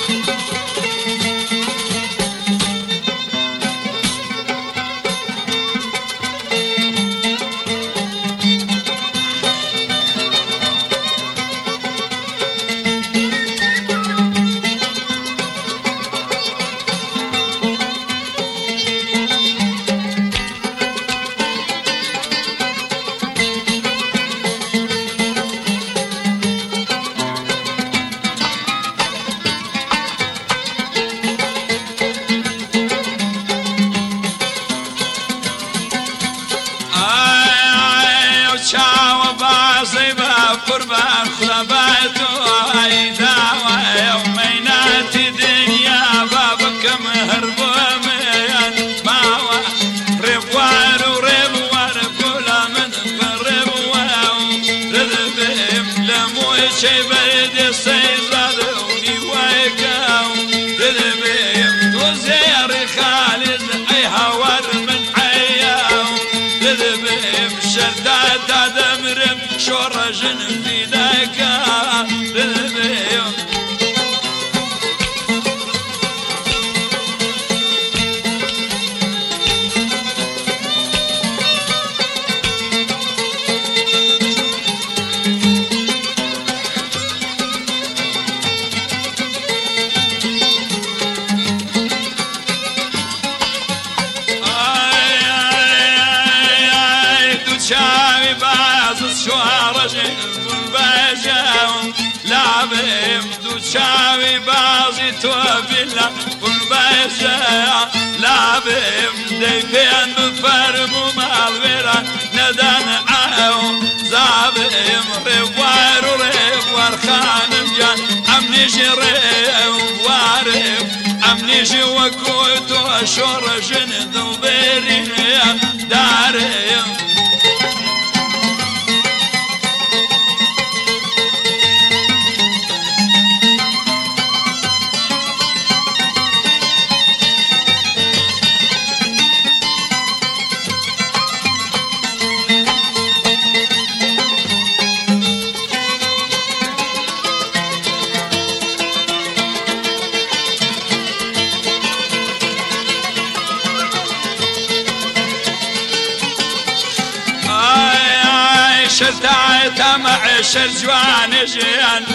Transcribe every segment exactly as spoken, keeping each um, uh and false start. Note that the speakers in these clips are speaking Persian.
قربان خلبات وعيدا ويومينات دنيا بابك مهرب وميان ماوا ربوار وربوار كل من قرب ورذبهم لموي شي برد السيزادوني ويكاو رذبهم توزير خالد اي هوار من عياو رذبهم شردات دمرم شورجن في ذاك رذبهم شاوي باز شوارجن بالباجاو لعبهم دو شاوي بازي توبلا بالباجا لعبهم ديفين بفرمو مالورا ندان عاو زابهم روار روار خانم جان امنيجي روارم امنيجي وكوتو شورجن دوبيرين دارهم شرتعت مع شرجوان جيان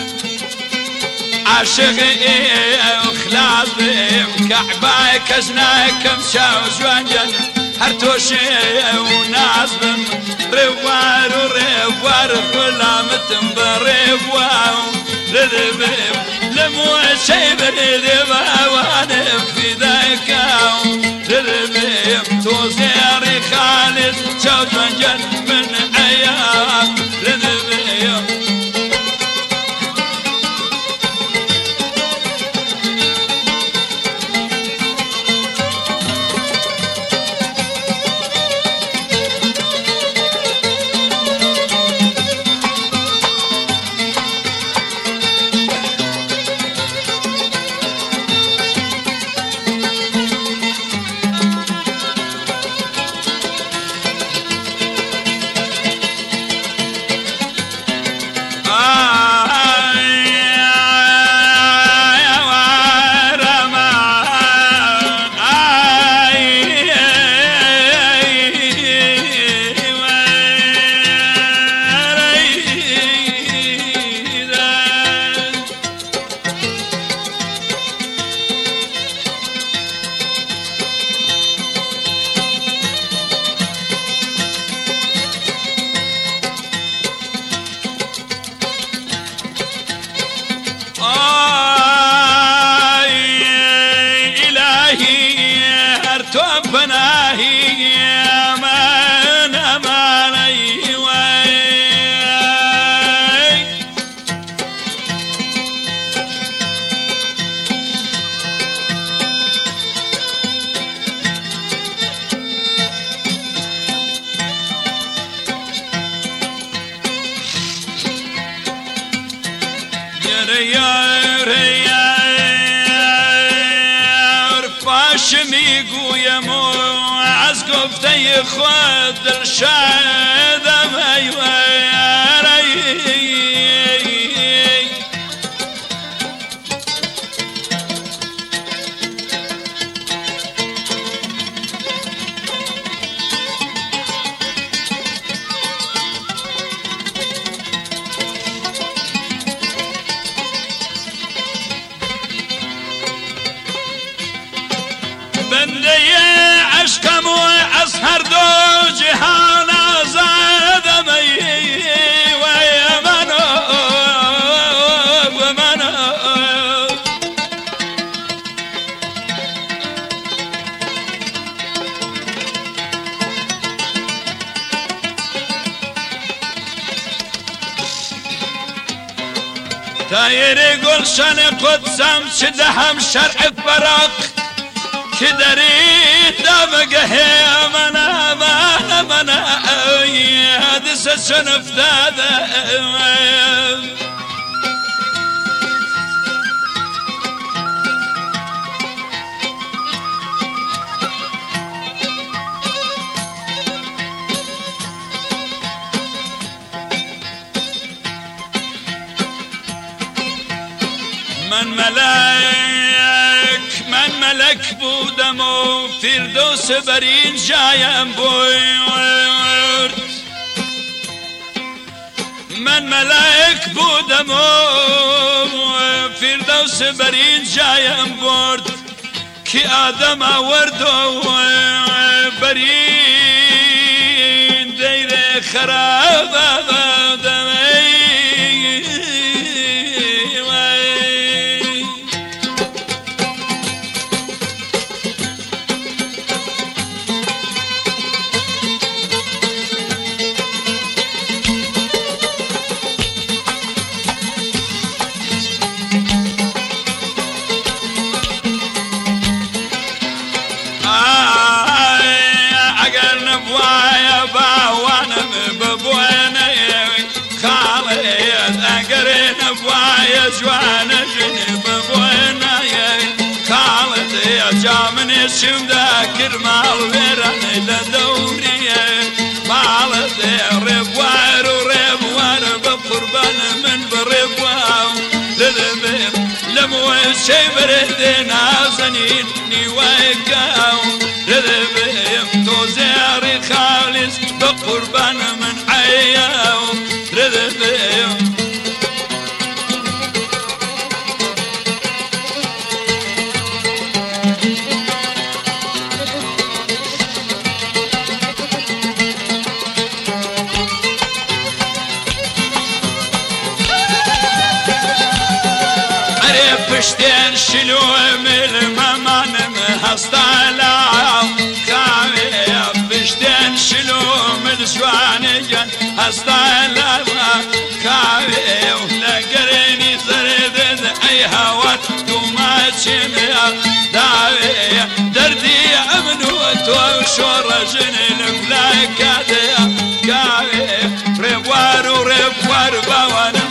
عاشق ايه وخلاص بهم كعباي كزناكم شاو جوان جان هرتوشي وناس بم روار وروار كلامتم بريبواو رذبهم لمو شي برذبا وانا في ذاكاو رذبهم توزيري خالد شاو جوان جان من عيام رذبهم شميقو يمو عزقف تي خود الشاد ما يواري. دي عشقم وأسهر دو جهان زاد مي ويا منو ومنو تايري قلشان قدسم شدهم شرع براق كدري دمقه منا منا منا هذا سنف ذا من ملك من ملك بودم و فردوس برین جایم برد من ملک بودم و فردوس برین جایم برد که آدم آورد و برین دیر خراب آدم جوان جنب بوينا يا خالد يا جامني شم ذاكر مال ويران لدوري مالد يا ربوار وربوار بقربان من بربوار لذبير لموي شي بردنا زنيني ويكاو لذبير توزيري خالص بقربان من عياو لذبير پشتین شلو مل ممانم هستالا کاوی پشتین شلو مل جوانجان هستالا کاوی لگرینی زرد ای هوات تو ماشین داوی دردی امنو تو شورجن لفلاکات کاوی ربوار ربوار باوانم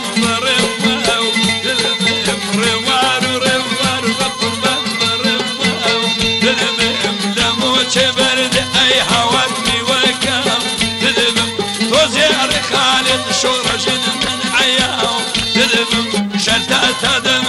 شورجن من عياو تذبم شلتات هذا